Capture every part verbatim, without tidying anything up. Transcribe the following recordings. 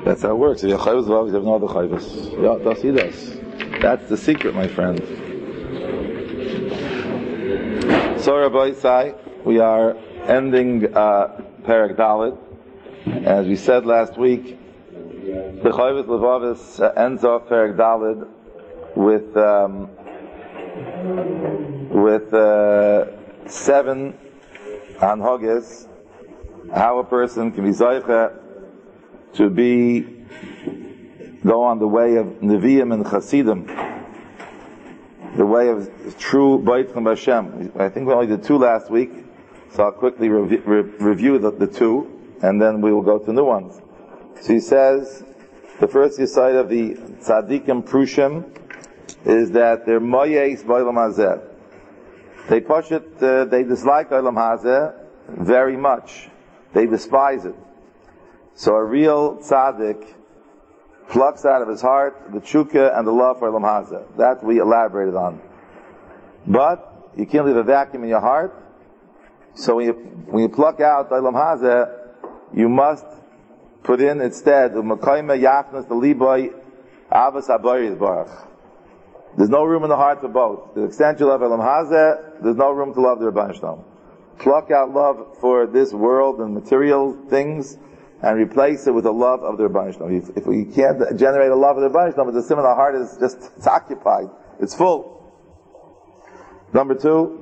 That's how it works. If you have chayvus love, you have no other chayvus. Yeah, das he does. That's the secret, my friend. So, Rabbi Isai, we are ending uh, Perek Dalet. As we said last week, the chayvus levavis uh, ends off Perek Dalet with um, with uh, seven anhogis, how a person can be zoiche to be go on the way of Nevi'im and Chasidim, the way of true Beit from Hashem. I think we only did two last week, so I'll quickly rev- re- review the, the two, and then we will go to new ones. So he says, the first side of the Tzadikim Prushim is that they're Moyes B'Olam Hazeh. They push it, uh, they dislike Olam Hazeh very much. They despise it. So a real tzaddik plucks out of his heart the tshuka and the love for Olam Hazeh. That we elaborated on. But you can't leave a vacuum in your heart. So when you, when you pluck out Olam Hazeh, you must put in instead U'makayme yachnas the liboy avos habayis barach. There's no room in the heart for both. To the extent you love Olam Hazeh, there's no room to love the Rebbeinu Shalom. Pluck out love for this world and material things, and replace it with the love of the Rebbeinu Shalom. If, if we can't generate a love of the Rebbeinu Shalom, the sim in our heart is just, it's occupied. It's full. Number two,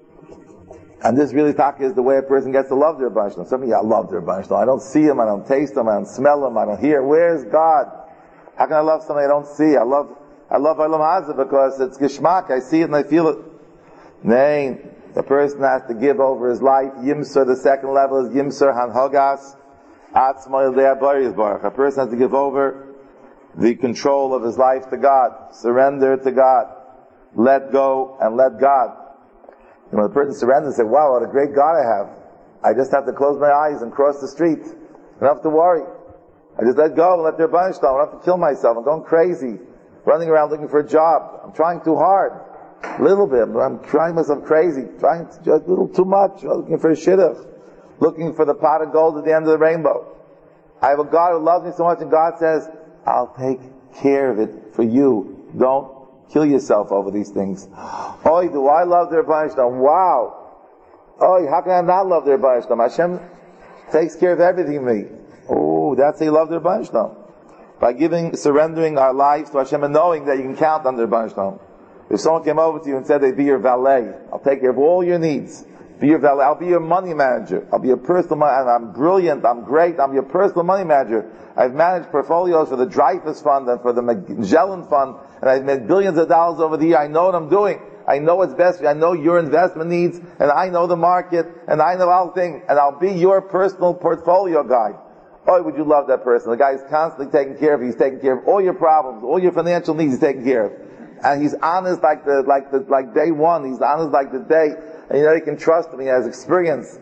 and this really talk is the way a person gets to love the Rebbeinu Shalom. Some of you, I love the Rebbeinu Shalom. I don't see him, I don't taste him, I don't smell him, I don't hear. Where's God? How can I love something I don't see? I love, I love Olam Hazeh because it's Geshmak. I see it and I feel it. Nay, the person has to give over his life. Yimsur, the second level is Yimsur Hanhogas. A person has to give over the control of his life to God, surrender to God, let go and let God. And when the person surrenders and says, wow, what a great God I have. I just have to close my eyes and cross the street. I don't have to worry. I just let go and let their bunch down. I don't have to kill myself. I'm going crazy, running around looking for a job. I'm trying too hard. A little bit, but I'm trying myself crazy, trying to, a little too much, looking for a shidduch. Looking for the pot of gold at the end of the rainbow. I have a God who loves me so much, and God says, I'll take care of it for you. Don't kill yourself over these things. Oh, do I love the Rebbeinu Shalom? Wow. Oh, how can I not love the Rebbeinu Shalom? Hashem takes care of everything for me. Oh, that's how you love the Rebbeinu Shalom. By giving, surrendering our lives to Hashem and knowing that you can count on the Rebbeinu Shalom. If someone came over to you and said they'd be your valet, I'll take care of all your needs. Be your valet. I'll be your money manager. I'll be your personal money, and I'm brilliant, I'm great, I'm your personal money manager. I've managed portfolios for the Dreyfus Fund and for the Magellan Fund, and I've made billions of dollars over the year. I know what I'm doing. I know what's best for you. I know your investment needs, and I know the market, and I know all things, and I'll be your personal portfolio guy. Oh, would you love that person? The guy is constantly taking care of you. He's taking care of all your problems, all your financial needs he's taking care of. And he's honest like the, like the, like day one. He's honest like the day. And you know, you can trust him. He has experience.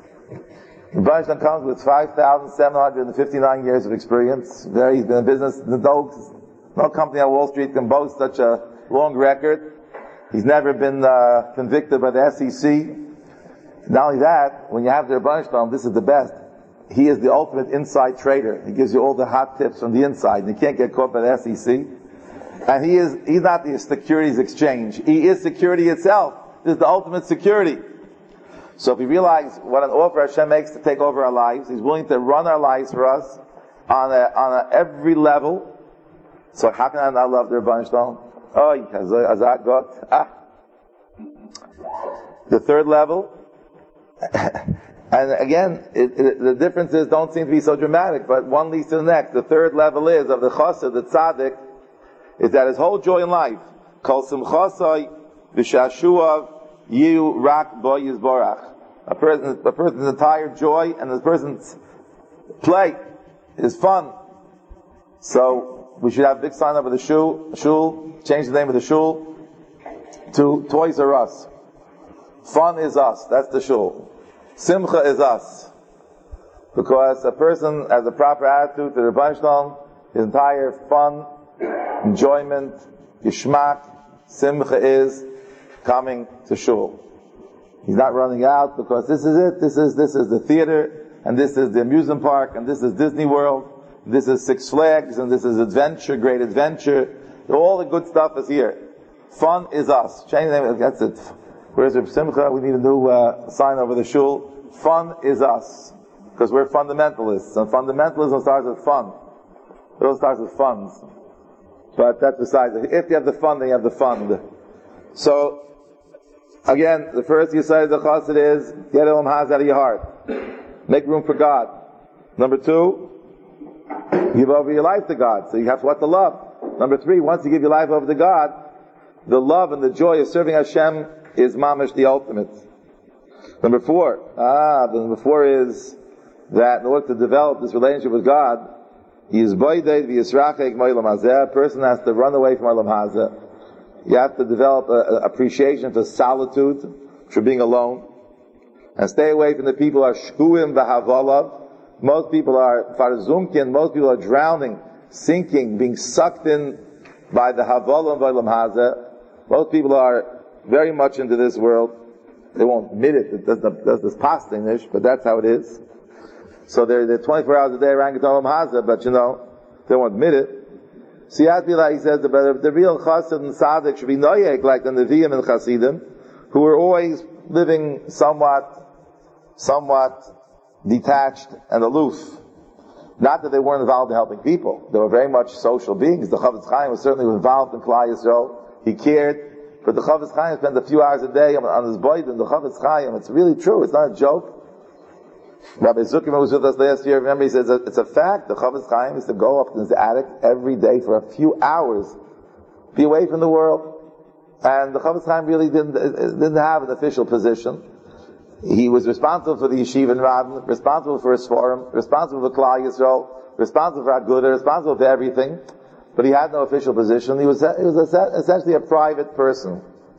Rebbeinu comes with five thousand seven hundred fifty-nine years of experience. There, he's been in business. No, no company on Wall Street can boast such a long record. He's never been uh, convicted by the S E C. Not only that, when you have the Rebbeinu, this is the best. He is the ultimate inside trader. He gives you all the hot tips from the inside. And you can't get caught by the S E C. And he is, he's not the securities exchange. He is security itself. This is the ultimate security. So if we realize what an offer Hashem makes to take over our lives, He's willing to run our lives for us on a, on a every level. So how can I not love the Rebbeinu Shalom? Oh, Hazak got. Ah. The third level, and again, it, it, the differences don't seem to be so dramatic, but one leads to the next. The third level is, of the chassid, the tzaddik, is that his whole joy in life, kol simchasai v'shashuav yiu rak bo yizborach. A person, a person's entire joy and a person's play is fun. So we should have a big sign over the shul, shul, change the name of the shul to Toys R Us. Fun is us. That's the shul. Simcha is us. Because a person has a proper attitude to the Rebbeinu Shalom, his entire fun, enjoyment, geschmack, simcha is coming to shul. He's not running out because this is it, this is, this is the theater, and this is the amusement park, and this is Disney World, this is Six Flags, and this is adventure, great adventure. All the good stuff is here. Fun is us. Change the name, that's it. Where's Reb Simcha? We need a new uh, sign over the shul. Fun is us. Because we're fundamentalists. And fundamentalism starts with fun. It all starts with funds. But that's besides. If you have the fun, then you have the fund. So, again, the first you say the chassid is, get Elam Haz out of your heart. Make room for God. Number two, give over your life to God. So you have what to love. Number three, once you give your life over to God, the love and the joy of serving Hashem is mamish the ultimate. Number four, ah, the number four is that in order to develop this relationship with God, he is boyded v'yisrachek mo'olam hazeh. A person has to run away from olam hazeh. You have to develop an appreciation for solitude, for being alone, and stay away from the people who are shkuim v'havolav. Most people are farzumkin. Most people are drowning, sinking, being sucked in by the havolah v'olam hazeh. Most people are very much into this world. They won't admit it. It doesn't, does this pastinish, but that's how it is. So they're, they're twenty-four hours a day around olam hazeh, but you know, they won't admit it. Siyat Bila, he says, the, the real chassid and tzaddik should be noyek, like the Nevi'im and Chasidim, who were always living somewhat, somewhat detached and aloof. Not that they weren't involved in helping people. They were very much social beings. The Chavetz Chaim was certainly involved in Klal Yisrael. He cared. But the Chavetz Chaim spent a few hours a day on, on his boyd, and the Chavetz Chaim, it's really true. It's not a joke. Rabbi Zuckerman was with us last year. Remember, he says it's a fact. The Chavetz Chaim is to go up to his attic every day for a few hours, be away from the world. And the Chavetz Chaim really didn't didn't have an official position. He was responsible for the yeshiva in Radin, responsible for his forum, responsible for Klal Yisrael, responsible for Agudah, responsible for everything. But he had no official position. He was he was essentially a private person.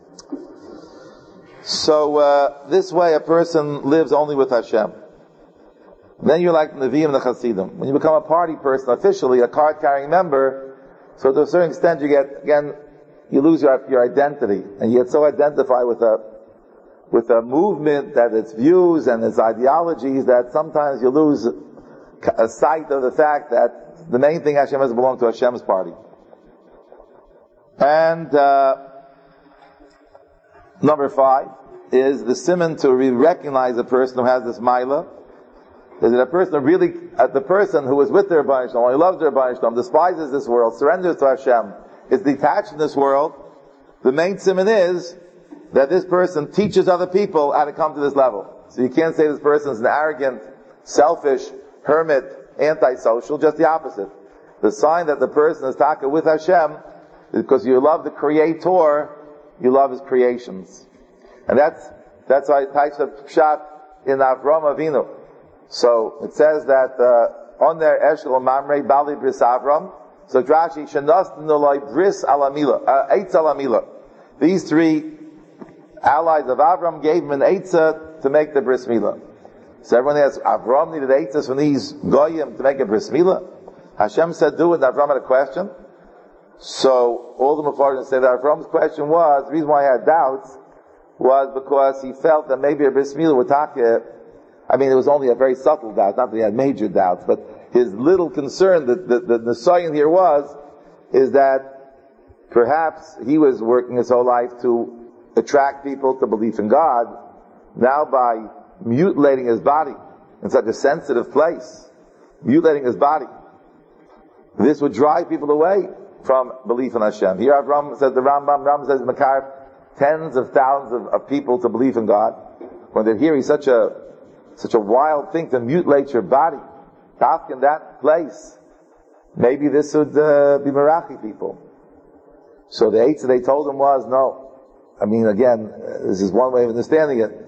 So uh, this way, a person lives only with Hashem. Then you're like the Nevi'im and the Chasidim. When you become a party person, officially a card-carrying member, so to a certain extent you get, again, you lose your, your identity. And you get so identified with a, with a movement, that its views and its ideologies, that sometimes you lose a sight of the fact that the main thing Hashem has belonged to Hashem's party. And, uh, number five is the simon to re- recognize a person who has this maila. Is it a person who really, uh, the person who is with the Rebbeinu Shalom, who loves the Rebbeinu Shalom, despises this world, surrenders to Hashem, is detached from this world. The main simon is that this person teaches other people how to come to this level. So you can't say this person is an arrogant, selfish, hermit, antisocial, just the opposite. The sign that the person is taka with Hashem is because you love the Creator, you love His creations. And that's, that's why it types of pshat in Avram Avinu. So it says that uh, on their Eshel Mamre Bali Bris Avram. So Drashi Shanas Nolai Bris Alamila, uh, Eitz Alamila. These three allies of Avram gave him an Eitzah to make the Bris Milah. So everyone asks, Avram needed Eitzahs from these Goyim to make a Bris Milah? Hashem said do it, and Avram had a question. So all the Mefarshim say that Avram's question was, the reason why he had doubts was because he felt that maybe a Bris Milah would take it. I mean, it was only a very subtle doubt, not that he had major doubts, but his little concern, that the, the, the Nisayan here was, is that perhaps he was working his whole life to attract people to belief in God. Now by mutilating his body in such a sensitive place, mutilating his body, this would drive people away from belief in Hashem. Here Avram says, the Rambam, Rambam says, Makar, tens of thousands of, of people to believe in God. When they're hearing such a Such a wild thing to mutilate your body, task in that place. Maybe this would uh, be Merachi people. So the eitzah they told him was, no. I mean, again, uh, this is one way of understanding it.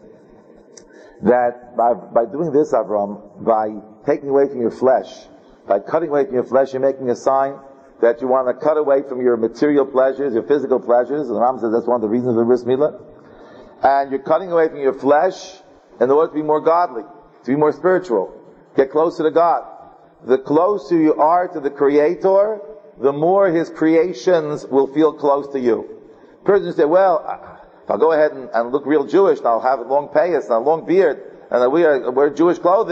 That by, by doing this, Avram, by taking away from your flesh, by cutting away from your flesh, you're making a sign that you want to cut away from your material pleasures, your physical pleasures. And the Ram says that's one of the reasons of the Bris Milah. And you're cutting away from your flesh in order to be more godly, to be more spiritual, get closer to God. The closer you are to the Creator, the more His creations will feel close to you. Persons say, well, if I'll go ahead and, and look real Jewish, and I'll have a long payas and a long beard, and I'll wear, wear Jewish clothing,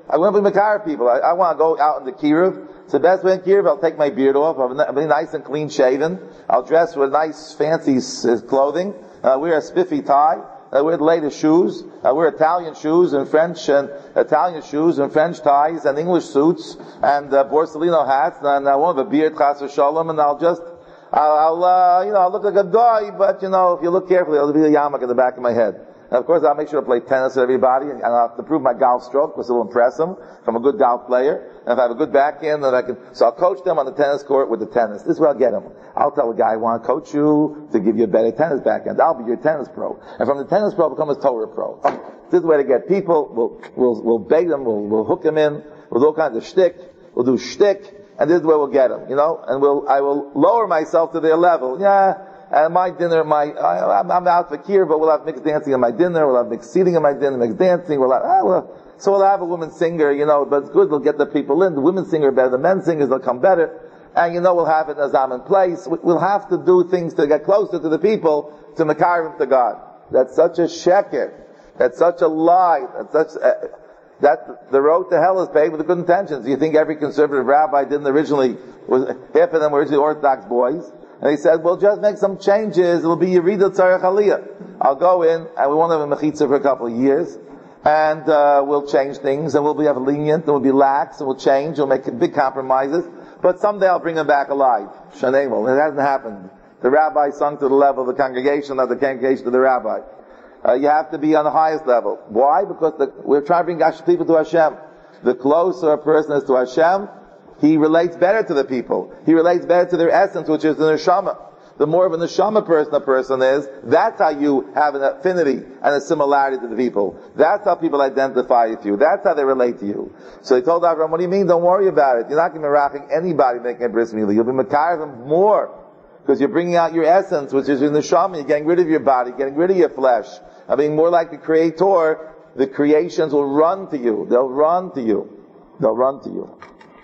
I want to be Makar people. I, I want to go out in the Kiruv. It's the best way in Kiruv. I'll take my beard off. I'll be nice and clean shaven. I'll dress with nice, fancy uh, clothing. I'll wear a spiffy tie. I wear the latest shoes. I wear Italian shoes and French and Italian shoes and French ties and English suits and uh, Borsalino hats. And I won't have a beard, chas v'shalom, and I'll just, I'll, I'll uh, you know, I'll look like a guy, but you know, if you look carefully, there'll be a yarmulke in the back of my head. And of course, I'll make sure to play tennis with everybody, and I'll have to prove my golf stroke, because it'll impress them. If I'm a good golf player, and if I have a good backhand, then I can, so I'll coach them on the tennis court with the tennis. This is where I'll get them. I'll tell the guy, I want to coach you to give you a better tennis backhand. I'll be your tennis pro. And from the tennis pro, I'll become a Torah pro. This is the way to get people. We'll, we'll, we'll bait them, we'll, we'll hook them in, we'll do all kinds of shtick, we'll do shtick, and this is where we'll get them, you know, and we'll, I will lower myself to their level. Yeah. And my dinner, my, I, I'm, I'm out for Kir, but we'll have mixed dancing at my dinner, we'll have mixed seating at my dinner, mixed dancing, we'll have, ah, we'll, so we'll have a woman singer, you know, but it's good, we'll get the people in, the women singer better, the men singers, they'll come better, and you know, we'll have it as I'm in place, we'll have to do things to get closer to the people, to Makarim to God. That's such a sheker, that's such a lie, that's such, uh, that, the road to hell is paved with good intentions. You think every conservative rabbi didn't originally, was, half of them were originally Orthodox boys? And he said, well, just make some changes. It'll be Yerida Tzarech Aliyah. I'll go in, and we won't have a mechitza for a couple of years. And, uh, we'll change things, and we'll be have lenient, and we'll be lax, and we'll change, we'll make big compromises. But someday I'll bring them back alive. Shanemel. It hasn't happened. The rabbi sunk to the level of the congregation, not the congregation of the rabbi. Uh, you have to be on the highest level. Why? Because the, we're trying to bring people to Hashem. The closer a person is to Hashem, he relates better to the people. He relates better to their essence, which is the neshama. The more of a neshama person a person is, that's how you have an affinity and a similarity to the people. That's how people identify with you. That's how they relate to you. So he told Abraham, what do you mean? Don't worry about it. You're not going to be raching anybody making a bris milah. You'll be makar them more. Because you're bringing out your essence, which is your neshama. You're getting rid of your body, getting rid of your flesh. I mean, more like the creator, the creations will run to you. They'll run to you. They'll run to you.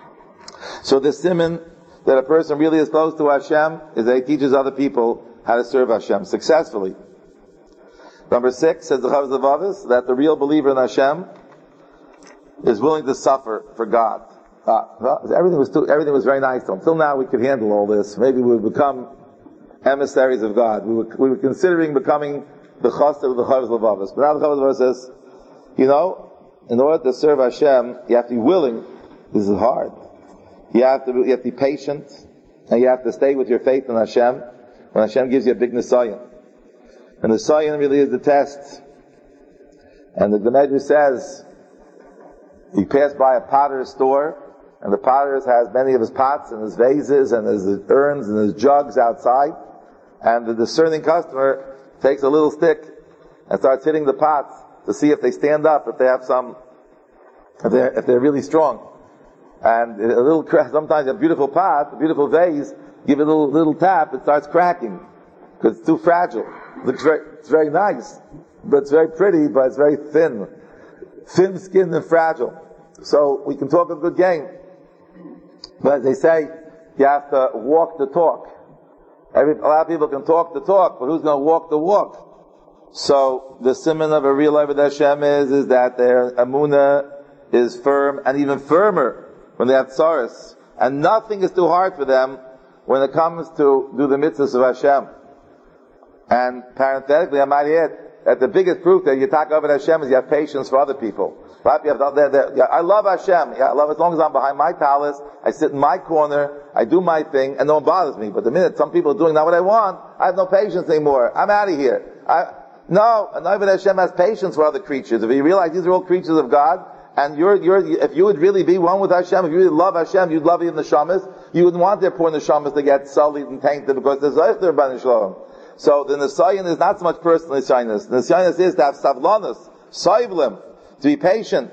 So the siman that a person really is close to Hashem is that he teaches other people how to serve Hashem successfully. Number six, says the Chavos Levavis, that the real believer in Hashem is willing to suffer for God. Uh, well, everything was too, everything was very nice to him. Till now we could handle all this. Maybe we would become emissaries of God. We were, we were considering becoming the chassid of the Chavos Levavis. But now the Chavos Levavis says, you know, in order to serve Hashem, you have to be willing. This is hard. You have to be, you have to be patient, and you have to stay with your faith in Hashem when Hashem gives you a big nisayon. And the nisayon really is the test. And the Medrash says, you pass by a potter's store, and the potter has many of his pots and his vases and his urns and his jugs outside, and the discerning customer takes a little stick and starts hitting the pots to see if they stand up, if they have some, if they're, if they're really strong. And a little, sometimes a beautiful pot, a beautiful vase, give it a little, little tap, it starts cracking. Because it's too fragile. It looks very, it's very nice, but it's very pretty, but it's very thin. Thin-skinned and fragile. So we can talk a good game. But as they say, you have to walk the talk. Every, a lot of people can talk the talk, but who's going to walk the walk? So the siman of a real Eved Hashem is, is that their emunah is firm and even firmer when they have tsaros, and nothing is too hard for them when it comes to do the mitzvahs of Hashem. And parenthetically, I might add that the biggest proof that you talk over Hashem is you have patience for other people. Right? You have, they're, they're, yeah, I love Hashem. Yeah, I love as long as I'm behind my talis, I sit in my corner, I do my thing, and no one bothers me. But the minute some people are doing not what I want, I have no patience anymore. I'm out of here. I, no, and Eved Hashem has patience for other creatures. If you realize these are all creatures of God, and you're, you're, if you would really be one with Hashem, if you really love Hashem, you'd love even the neshamas, you wouldn't want their poor neshamas to get sullied and tainted because there's Eichter B'nai Shalom. So the Nisayon is not so much personal Nisayon. The Nisayon is to have savlanus, soivlim, to be patient.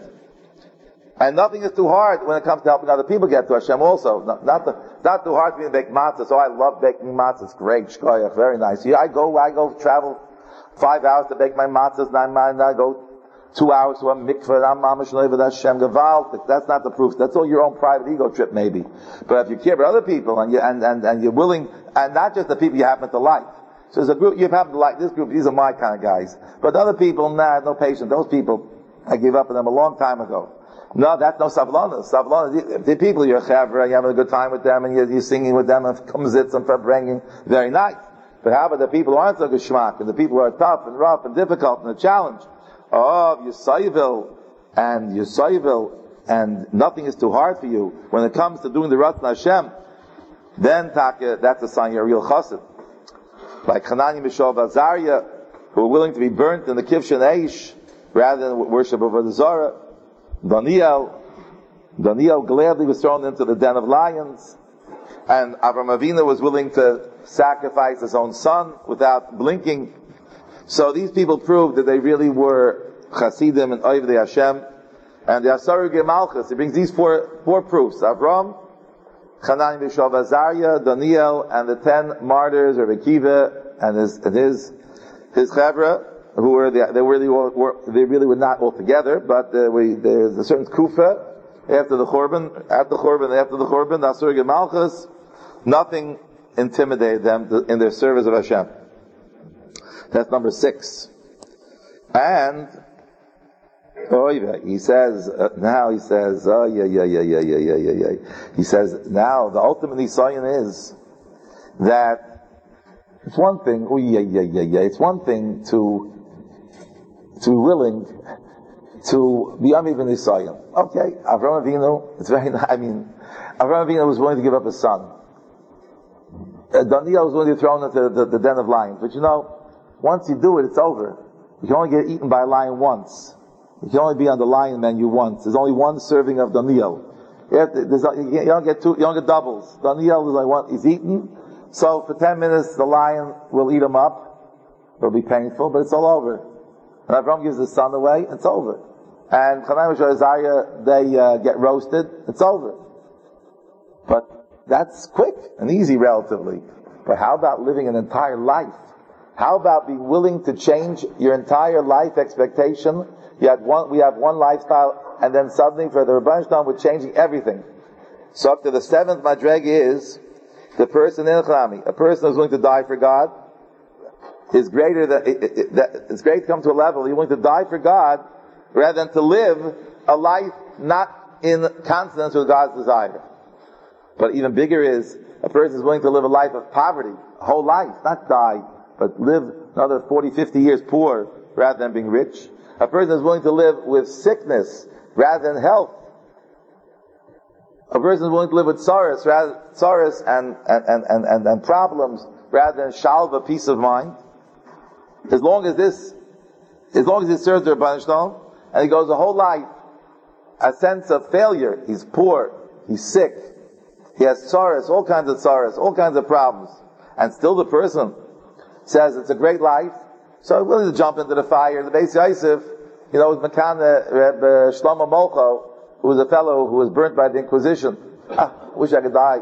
And nothing is too hard when it comes to helping other people get to Hashem also. Not, not, the, not too hard for me to bake matzahs. So I love baking matzahs. It's great. Shkoyach, very nice. Yeah, I go, I go travel five hours to bake my matzahs, nine miles, I go two hours to a mikveh, I'm mamash Eved Hashem Gevalt. That's not the proof. That's all your own private ego trip maybe. But if you care about other people and you, and, and, and you're willing, and not just the people you happen to like. So there's a group, you happen to like this group, these are my kind of guys. But other people, nah, no patience. Those people, I gave up on them a long time ago. No, that's no savlana. Savlana, the people you're chavra, you're having a good time with them, and you're, you're singing with them, and kumzitz and bringing, very nice. But how about the people who aren't so geschmack, and the people who are tough and rough and difficult and a challenge? Oh, Yisayvil and Yisayvil, and nothing is too hard for you. When it comes to doing the Ratzon Hashem, then taka, that's a sign you're a real chassid. Like Hanani, Mishael, Azariah, who are willing to be burnt in the Kivshan Eish, rather than worship of the Zorah. Daniel, Daniel gladly was thrown into the den of lions, and Avraham Avinu was willing to sacrifice his own son without blinking. So these people proved that they really were Chasidim and Oivdei Hashem. And the Asarugei Malchus, he brings these four four proofs: Avram, Hanani, Mishael, Azariah, Daniel, and the ten martyrs of Akiva and his and his his Chavra, who were the, they really were they really were not all together, but uh, we, there's a certain kufa after the Churban, after the Churban, after the Churban, the Asarugei Malchus, nothing intimidated them to, in their service of Hashem. That's number six. And oh, he says uh, now. He says, oh yeah, yeah, yeah, yeah, yeah, yeah, yeah, yeah. He says now the ultimate nisayon is that it's one thing. Oh yeah, yeah, yeah, yeah. It's one thing to to be willing to be uneven nisayon. Okay, Avraham Avinu. It's very. I mean, Avraham Avinu was willing to give up his son. Uh, Daniel was willing to be thrown into the, the, the den of lions. But you know, once you do it, it's over. You can only get eaten by a lion once. You can only be on the lion menu once. There's only one serving of Daniel. You, have to, you don't get two, you don't get doubles. Daniel is like one, he's eaten. So for ten minutes, the lion will eat him up. It'll be painful, but it's all over. And Avraham gives his son away, it's over. And Hanani, Mishael, Azariah, they uh, get roasted, it's over. But that's quick and easy relatively. But how about living an entire life? How about being willing to change your entire life expectation? You had one, we have one lifestyle, and then suddenly for the Rebbeinu Shalom we're changing everything. So up to the seventh madreg is the person in Chlami, a person who's willing to die for God, is greater than it, it, it, that, it's great to come to a level you're willing to die for God rather than to live a life not in consonance with God's desire. But even bigger is a person is willing to live a life of poverty, a whole life, not die, but live another forty, fifty years poor rather than being rich. A person is willing to live with sickness rather than health. A person is willing to live with sorrows, rather, sorrows and, and, and, and, and problems rather than shalva, peace of mind. As long as this, as long as he serves the Rebbeinu Shalom, and he goes a whole life, a sense of failure. He's poor, he's sick, he has sorrows, all kinds of sorrows, all kinds of problems, and still the person says it's a great life, so he's willing to jump into the fire. The Beis Yosef, you know, was Makana Reb Shlomo Molcho, who was a fellow who was burnt by the Inquisition. Ah, wish I could die.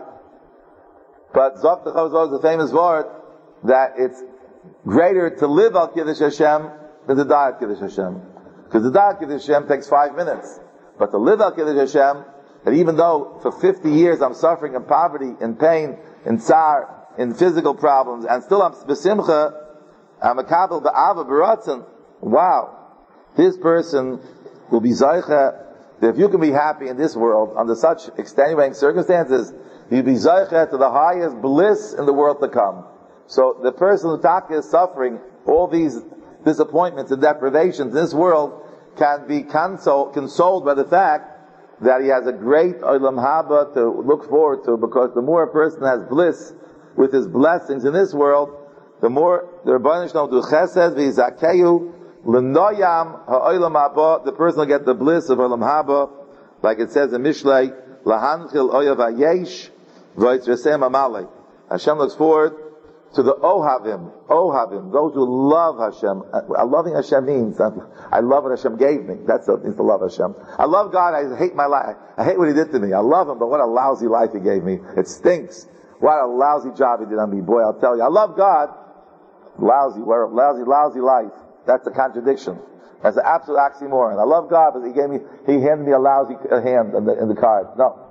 But Zok Techov is the famous word that it's greater to live al Kiddush Hashem than to die al Kiddush Hashem. Because to die al Kiddush Hashem takes five minutes. But to live al Kiddush Hashem, that even though for fifty years I'm suffering in poverty, in pain, in tsar, in physical problems, and still I'm besimcha, I'm a kabel ba'ava b'ratzon. Wow. This person will be zaycha, that if you can be happy in this world under such extenuating circumstances, you'll be zaycha to the highest bliss in the world to come. So the person who taka is suffering all these disappointments and deprivations in this world can be console, consoled by the fact that he has a great olam haba to look forward to, because the more a person has bliss with his blessings in this world, the more the Rebbeinu Shalom do chesed v'yizakeyu l'noyam ha'olam haba, the person will get the bliss of olam haba, like it says in Mishlei, lahanchil oyav hayesh v'yitzresem amalei. Hashem looks forward to the Ohavim, Ohavim, those who love Hashem. Uh, loving Hashem means, uh, I love what Hashem gave me. That's what it means to love Hashem. I love God, I hate my life. I hate what He did to me. I love Him, but what a lousy life He gave me. It stinks. What a lousy job He did on me. Boy, I'll tell you. I love God. Lousy, what a lousy, lousy life. That's a contradiction. That's an absolute oxymoron. I love God, but He gave me, He handed me a lousy hand in the, in the card. No.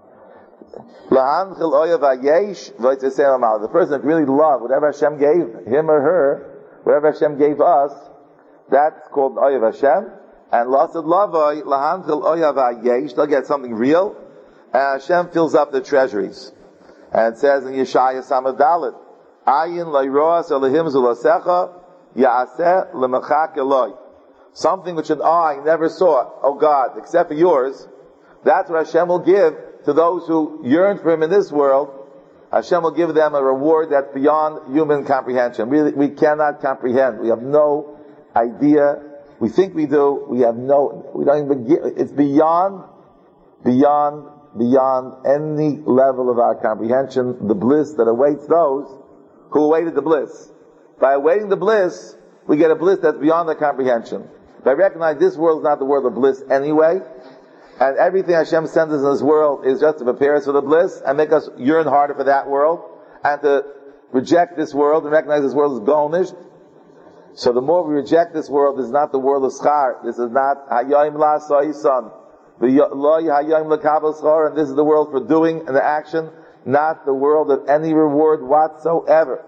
The person that really loved whatever Hashem gave him or her, whatever Hashem gave us, that's called Oyev Hashem. And lasad lavoi lahanchil oyava yesh, they'll get something real, and Hashem fills up the treasuries. And it says in Yeshaya Samad Dalet, Ayin leiroas elahim zulasecha ya'aseh lemachak eloi. Something which an eye never saw, oh God, except for yours. That's what Hashem will give to those who yearn for Him in this world. Hashem will give them a reward that's beyond human comprehension. We, we cannot comprehend. We have no idea. We think we do. We have no, we don't even get, it's beyond, beyond, beyond any level of our comprehension, the bliss that awaits those who awaited the bliss. By awaiting the bliss, we get a bliss that's beyond the comprehension. But I recognize this world is not the world of bliss anyway, and everything Hashem sends us in this world is just to prepare us for the bliss and make us yearn harder for that world, and to reject this world and recognize this world is golnish. So the more we reject this world, this is not the world of schar. This is not hayayim la sa'isan, lo hayayim l'kabel schar, and this is the world for doing and the action, not the world of any reward whatsoever.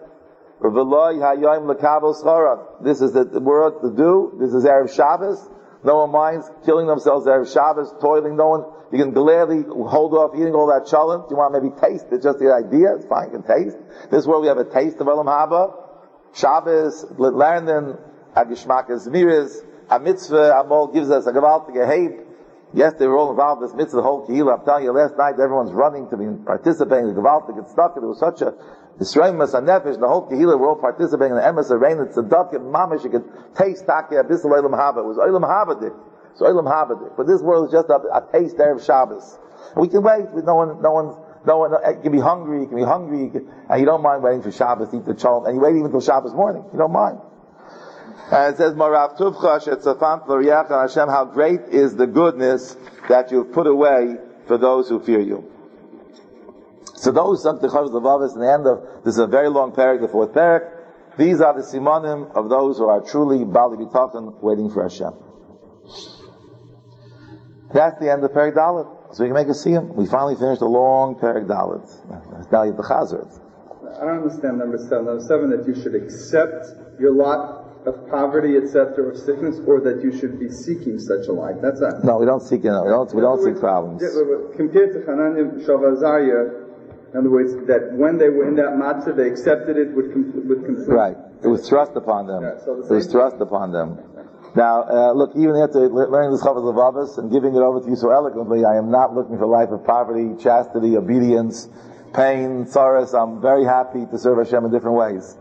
This is the world to do. This is Erev Shabbos. No one minds killing themselves Erev Shabbos, toiling. No one, you can gladly hold off eating all that cholent. You want to maybe taste it, just the idea. It's fine, you can taste. This world we have a taste of Olam Haba. Shabbos, Lernen, Agishmakas Miras, a mitzvah, Amol gives us a gewaltige Gehabe. Yes, they were all involved in this mitzvah, the whole Kehillah. I'm telling you, last night everyone's running to be participating in the gewaltige get stuck. It was such a Yisraelis and Nefesh, the whole Kehillah were all participating in the Emes Arain, it's a duck and mamish, you could taste Taki Abyss Olam Haba. It was Olam Habadik. So Olam Habadik. But this world is just a, a taste there of Shabbos. And we can wait, with no one, no one, no one, you can be hungry, you can be hungry, you can, and you don't mind waiting for Shabbos to eat the cholent, and you wait even until Shabbos morning, you don't mind. And it says, Marav Tuvcha Shetzafant L'Riach Hashem, how great is the goodness that you've put away for those who fear you. So those some Techav Lavavis in the end of this is a very long parak, the fourth parak. These are the simonim of those who are truly Bali B'Tachon, waiting for Hashem. That's the end of Parak Dalet. So we can make a siyum. We finally finished a long Parak Dalet. Now you have the Chazar. I don't understand number seven. Number seven, that you should accept your lot of poverty, et cetera, or sickness, or that you should be seeking such a life. That's not. No, we don't seek. No, we don't. We don't seek problems. Compared to Hananiah Shavazariah, in other words, that when they were in that matzah, they accepted it with, com- with complete... Right. It was thrust upon them. Yeah, so the it was thrust thing. upon them. Now, uh, look, even after learning this Chavaz Levavos and giving it over to you so eloquently, I am not looking for a life of poverty, chastity, obedience, pain, sorrows. I'm very happy to serve Hashem in different ways.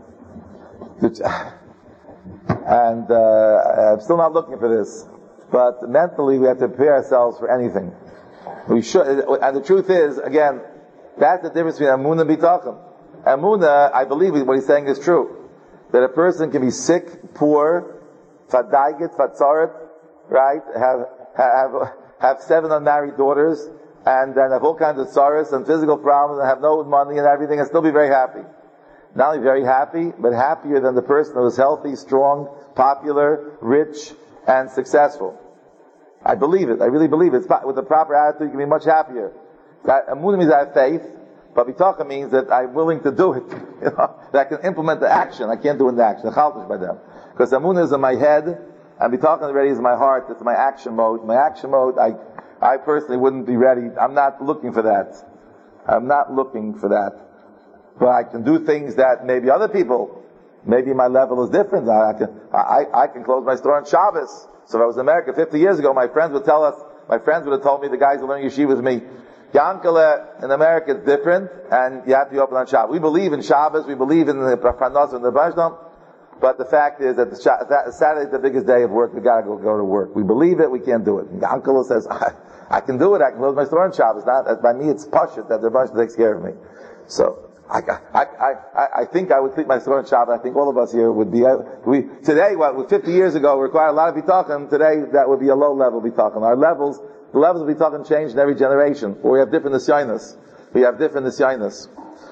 And uh, I'm still not looking for this. But mentally, we have to prepare ourselves for anything. We should, and the truth is, again, that's the difference between Amunah and Bitachon. Amunah, I believe what he's saying is true. That a person can be sick, poor, fadaiget, fatzaret, right? Have, have, have seven unmarried daughters, and then have all kinds of sorrows and physical problems, and have no money and everything, and still be very happy. Not only very happy, but happier than the person who is healthy, strong, popular, rich, and successful. I believe it. I really believe it. With the proper attitude, you can be much happier. Amunah means I have faith, but Bitachon means that I'm willing to do it. You know, that I can implement the action. I can't do it in the action. Chaltish by them. Because Amunah is in my head, and Bitachon already is in my heart. It's my action mode. My action mode, I, I personally wouldn't be ready. I'm not looking for that. I'm not looking for that. But I can do things that maybe other people, maybe my level is different. I, I can, I, I can close my store on Shabbos. So if I was in America fifty years ago, my friends would tell us, my friends would have told me, the guys who learn yeshiva with me, Yankele in America is different, and you have to be open on Shabbos. We believe in Shabbos, we believe in the Pranos and the Bashdom, but the fact is that the Sh- that Saturday is the biggest day of work. We gotta go, go to work. We believe it, we can't do it. Yankele says, I, I can do it, I can close my store on Shabbos. Not, by me, it's pashut that the Bashdom takes care of me. So, I, I, I, I think I would keep my store on Shabbos. I think all of us here would be, we, today, what, fifty years ago, required a lot of Bitachon. Today, that would be a low level Bitachon. Our levels, the levels of Bitachon change in every generation. Or we have different nisyanos. We have different nisyanos.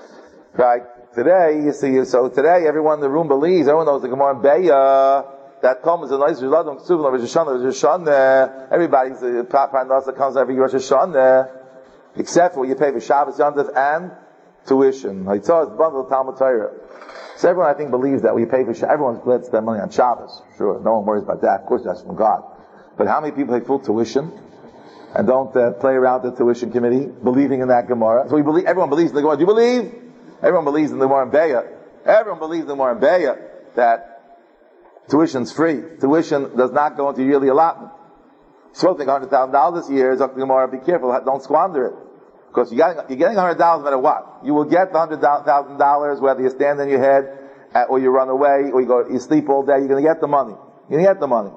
Right? Today, you see, so today, everyone in the room believes, everyone knows the Gemara in Be'ah, that comes a nice Riladon, Ksuvim, Rosh Hashanah, Rosh Hashanah, everybody's, uh, Parnasa comes every Rosh Hashanah, except for what you pay for Shabbos, Yontif, and tuition. I saw it's bundled Talmud Torah. So everyone, I think, believes that we pay for Shabbos. Everyone's glad to spend money on Shabbos. Sure, no one worries about that. Of course, that's from God. But how many people pay full tuition and don't uh, play around the tuition committee, believing in that Gemara? So we believe, everyone believes in the Gemara. Do you believe? Everyone believes in the Gemara in Beya. Everyone believes in the Gemara in Beya that tuition's free. Tuition does not go into yearly allotment. You're supposed to think one hundred thousand dollars this year. Is up to the Gemara. Be careful. Don't squander it. Because you got, you're getting one hundred dollars no matter what. You will get the one hundred thousand dollars whether you stand on your head uh, or you run away or you go, you sleep all day. You're going to get the money. You're going to get the money.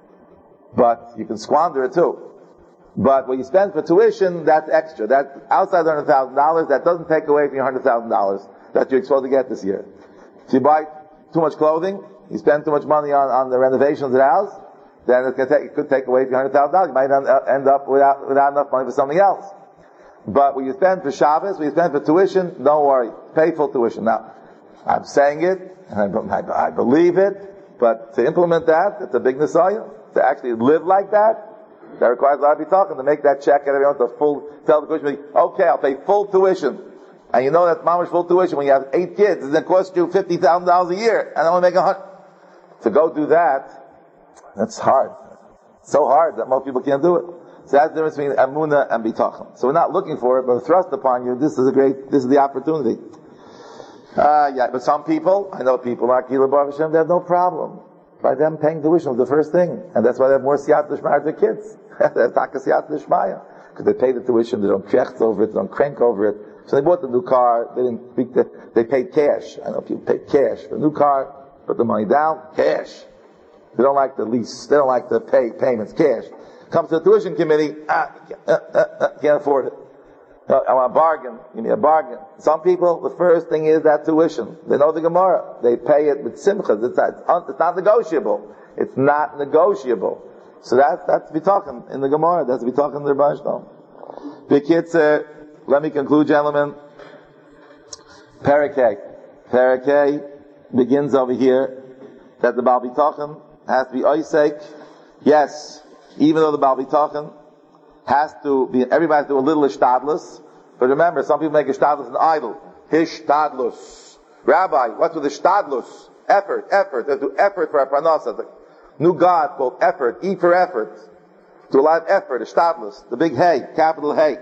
But you can squander it too. But what you spend for tuition, that's extra. That's outside the one hundred thousand dollars. That doesn't take away from your one hundred thousand dollars that you're supposed to get this year. If you buy too much clothing, you spend too much money on, on the renovations of the house, then it's going to take, it could take away from your one hundred thousand dollars. You might end up without, without enough money for something else. But when you spend for Shabbos, when you spend for tuition, don't worry. Pay full tuition. Now, I'm saying it, and I, I, I believe it, but to implement that, it's a big nesayah. To actually live like that, that requires a lot of be talking, to make that check and everyone to full, tell the tuition, okay, I'll pay full tuition. And you know that's mama's full tuition when you have eight kids, it's going to cost you fifty thousand dollars a year, and I want to make a hundred. To go do that, that's hard. So hard that most people can't do it. So that's the difference between Amunah and Bitachon. So we're not looking for it, but thrust upon you, this is a great, this is the opportunity. Uh, yeah, but some people, I know people like Gila Baruch Hashem, they have no problem. By them paying tuition is the first thing. And that's why they have more siyat l'shmaya to their kids. They have taka siyat l'shmaya. Because they pay the tuition, they don't krechts over it, they don't crank over it. So they bought the new car, they didn't speak the, they paid cash. I know people pay cash for a new car, put the money down, cash. They don't like the lease, they don't like the pay, payments, cash. Comes to the tuition committee, ah, uh, uh, uh, can't afford it. Uh, I want a bargain, give me a bargain. Some people, the first thing is that tuition. They know the Gemara. They pay it with simchas. It's not, it's not negotiable. It's not negotiable. So that, that's to be talking in the Gemara. That's to be talking in the Rebbe Shalom. B'kitzur, let me conclude, gentlemen. Parakeh. Parakeh begins over here that the Baal B'tachon has to be oisek. Yes, even though the Baal B'tachon has to be, everybody has to do a little ishtadlus. But remember, some people make ishtadlus an idol. Hishtadlus. Rabbi, what's with ishtadlus? Effort, effort. They do effort for a parnasa. The new God called effort. E for effort. Do a lot of effort. Ishtadlus. The big hay. Capital hay.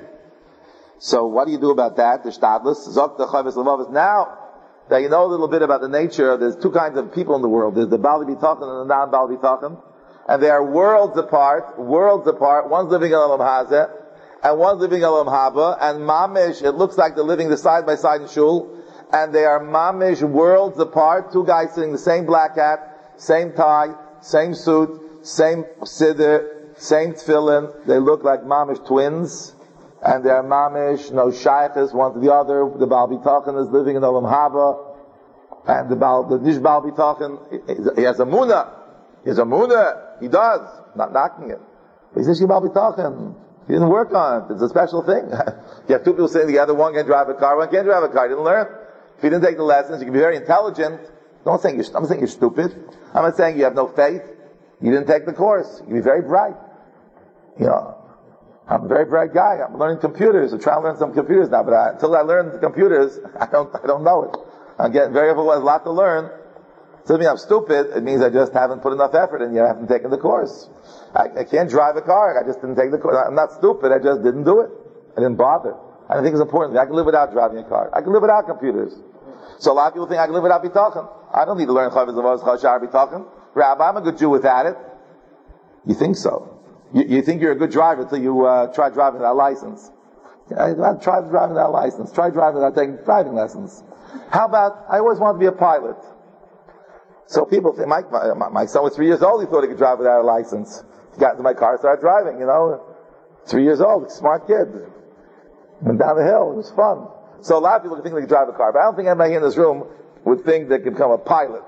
So what do you do about that? The ishtadlus. Zok the chavis levavos. Now that you know a little bit about the nature, there's two kinds of people in the world. There's the Baal B'tachon and the non-Baal B'tachon. And they are worlds apart, worlds apart. One's living in Olam Hazeh, and one's living in Olam Haba, and mamish, it looks like they're living side by side in shul, and they are mamish worlds apart, two guys sitting the same black hat, same tie, same suit, same siddur, same tefillin, they look like mamish twins, and they are mamish, no shaykhs, one to the other. The Baal B'tachon is living in Olam Haba, and the Baal, the Nish Baal B'tachon, he has a munah, he has a munah, he does, not knocking it. But he says, Baal B'tachon, he didn't work on it. It's a special thing. You have two people sitting together, one can drive a car, one can't drive a car. He didn't learn. If you didn't take the lessons, you can be very intelligent. I'm not saying you're, I'm not saying you're stupid. I'm not saying you have no faith. You didn't take the course. You can be very bright. You know, I'm a very bright guy. I'm learning computers. I'm trying to learn some computers now, but I, until I learn the computers, I don't, I don't know it. I'm getting very overwhelmed. A lot to learn. It doesn't mean I'm stupid. It means I just haven't put enough effort in. You haven't taken the course. I, I can't drive a car. I just didn't take the course. I'm not stupid. I just didn't do it. I didn't bother. I don't think it's important. I can live without driving a car. I can live without computers. So a lot of people think I can live without B'tachon. I don't need to learn Chavez Lavos Chashar B'tachon. Rabbi, I'm a good Jew without it. You think so? You, you think you're a good driver until you uh, try driving without a license. I, I try driving without a license. Try driving without taking driving lessons. How about, I always wanted to be a pilot. So people think, my, my, my son was three years old, he thought he could drive without a license. He got into my car, started driving, you know. Three years old, smart kid. Went down the hill, it was fun. So a lot of people think they can drive a car, but I don't think anybody in this room would think they could become a pilot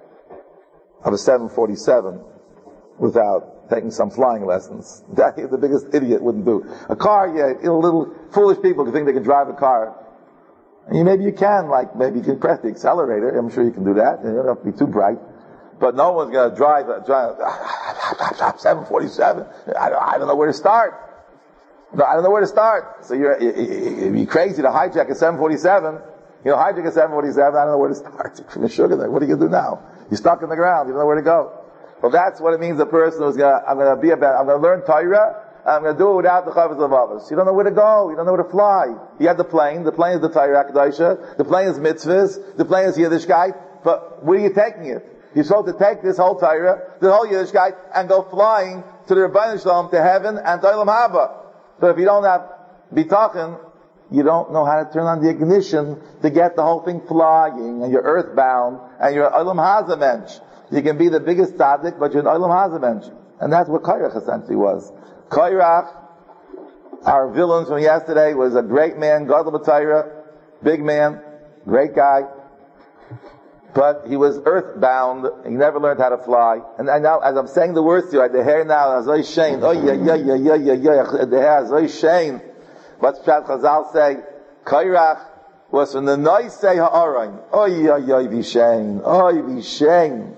of a seven forty-seven without taking some flying lessons. That the biggest idiot wouldn't do. A car, yeah, you know, little foolish people could think they can drive a car. And you, maybe you can, like, maybe you can press the accelerator. I'm sure you can do that. You don't have to be too bright. But no one's going to drive, a, drive a seven forty-seven. I don't, I don't know where to start. No, I don't know where to start. So you're, it'd be crazy to hijack a seven forty-seven. You know, hijack a seven forty-seven, I don't know where to start. You're sugar there. What are you going to do now? You're stuck in the ground. You don't know where to go. Well, that's what it means. A person who's gonna, I'm gonna be about, I'm gonna learn Torah, I'm going to do it without the Chavos Levavos. You don't know where to go. You don't know where to fly. You have the plane. The plane is the Torah Kedosha. The plane is mitzvahs. The plane is Yiddishkeit. But where are you taking it? You're supposed to take this whole Torah, the whole Yiddishkeit, and go flying to the Rebbeinu Shalom, to heaven, and to Olam Haba. But if you don't have bitachon, you don't know how to turn on the ignition to get the whole thing flying, and you're earthbound, and you're an Olam Haza mensch. You can be the biggest tzaddik, but you're an Olam Haza mensch. And that's what Kairach essentially was. Kairach, our villain from yesterday, was a great man, Gadol B'Torah, big man, great guy, but he was earthbound. He never learned how to fly. And I now, as I'm saying the words to you, the hair now is very shame. Oh yeah, yeah, yeah, yeah, yeah, yeah. The hair is very shame. But Pshat Chazal say, Kairach was from the Noisei Ha'aron. Oh yeah, yeah, vishain. Oh, vishain.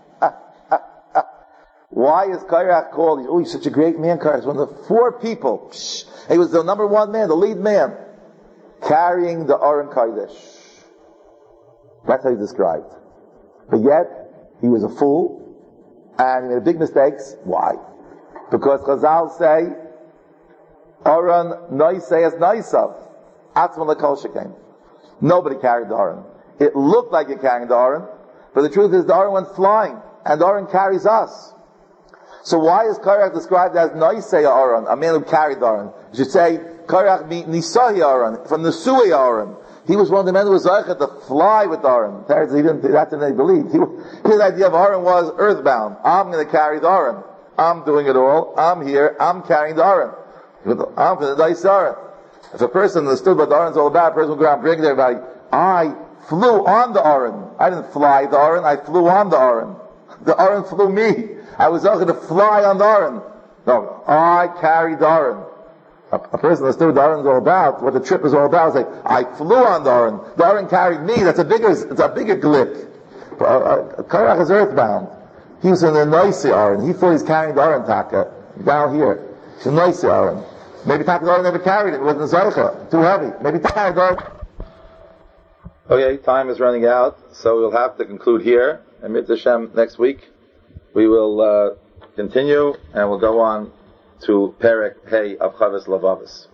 Why is Kairach called? Oh, he's such a great man, Kairach. He's one of the four people. Psh, he was the number one man, the lead man, carrying the Aron Kodesh. That's how he's described. But yet, he was a fool, and he made big mistakes. Why? Because Chazal say, Aron Noisei Noisav, Atzman L'Kol Shekem. Nobody carried the Aron. It looked like you're carrying the Aron, but the truth is the Aron went flying, and the Aron carries us. So why is Kairach described as Noisei Aron, a man who carried the Aron? You should say, Kairach mi Nisahi Aron, from the Suei Aron. He was one of the men who was Zaycha to fly with Aron. He didn't, that's what they believed. He, his idea of Aron was earthbound. I'm going to carry the Aron. I'm doing it all. I'm here. I'm carrying the Aron. I'm going to dice Aron. If a person understood what the Aron is all about, a person would go around bringing everybody. I flew on the Aron. I didn't fly the Aron. I flew on the Aron. The Aron flew me. I was going to fly on the Aron. No, I carried the Aron. A, a person understood what the Aron is all about, what the trip is all about. It's like, I flew on the Aron. The Aron carried me. That's a bigger, it's a bigger glip. Uh, uh, Kairach is earthbound. He was in the Noisei Aron. He thought he's carrying the Aron Taka down here. It's a Noisei Aron. Maybe Taka the Aron never carried it. It wasn't Zaycha. Too heavy. Maybe Taka the Aron. Okay, time is running out, so we'll have to conclude here. And Mitzvah Hashem next week. We will uh, continue, and we'll go on to Perek Hey of Chavos Levavos.